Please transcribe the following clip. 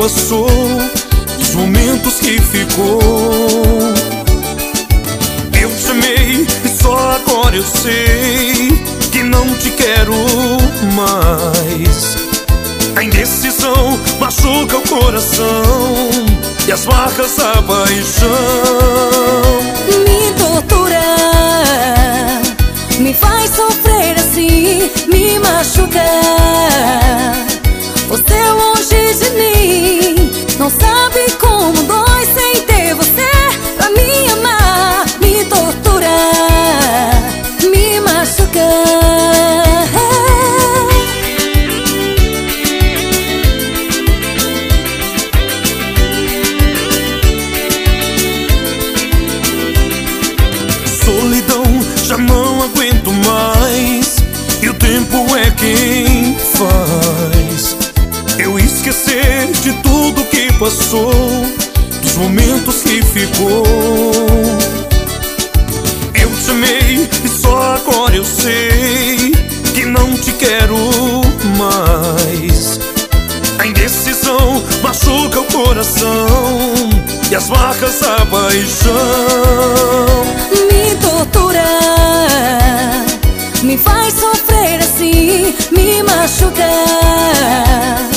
passou, dos momentos que ficou. Eu te amei e só agora eu sei que não te quero mais. A indecisão machuca o coração e as marcas da paixão me tortura, me faz sofrer assim, me machuca. Você longe de mim, não sabe como dói sem ter você pra me amar. Me tortura, me machuca. Solidão, já não aguento mais, e o tempo é quem faz eu esquecer de tudo que passou, dos momentos que ficou. Eu te amei e só agora eu sei que não te quero mais. A indecisão machuca o coração e as marcas da paixão Me tortura, me faz sofrer assim, me machuca.